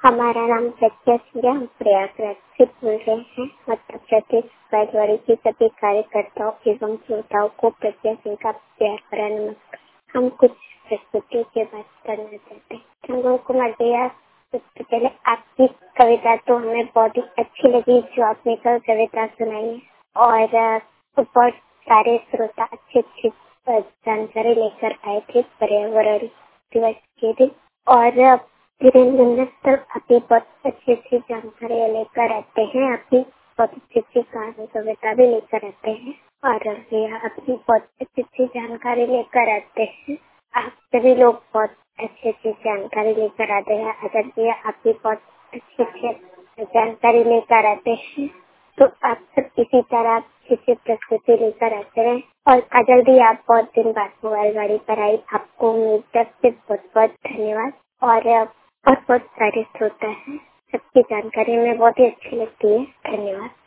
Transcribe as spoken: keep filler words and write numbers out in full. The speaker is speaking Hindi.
हमारा नाम प्रज्ञा सिंह है। हम प्रयागराज से बोल रहे हैं। मध्य प्रदेश बैलगाड़ी के सभी कार्यकर्ताओं एवं श्रोताओं को प्रज्ञा सिंह का प्यार भरा नमस्कार। हम कुछ प्रस्तुति के बात करना चाहते हैं। चंद्र कुमार भैया, सबसे पहले आपकी कविता तो हमें बहुत ही अच्छी लगी, जो आपने कल कविता सुनाई है। और अ, बहुत सारे श्रोता अच्छी अच्छी अ, जानकारी लेकर आए थे पर्यावरण दिवस के दिन। और अ, धीरेन्द्र सर अभी बहुत अच्छी अच्छी जानकारी लेकर आते हैं। अभी बहुत अच्छी अच्छी कहानी कविता भी लेकर आते हैं। और भैया अपनी बहुत अच्छी अच्छी जानकारी लेकर आते हैं। आप सभी लोग बहुत अच्छी अच्छी जानकारी लेकर आते हैं। अगर भैया आप भी बहुत अच्छी अच्छी जानकारी लेकर आते हैं, तो आप सब इसी तरह अच्छी अच्छी प्रस्तुति लेकर आते रहे। और अगर भी आप बहुत दिन बाद मोबाइल गाड़ी पर आई, आपको मेरी तरफ से बहुत बहुत धन्यवाद। और अ, और बहुत सारे श्रोता हैं, सबकी जानकारी में बहुत ही अच्छी लगती है। धन्यवाद।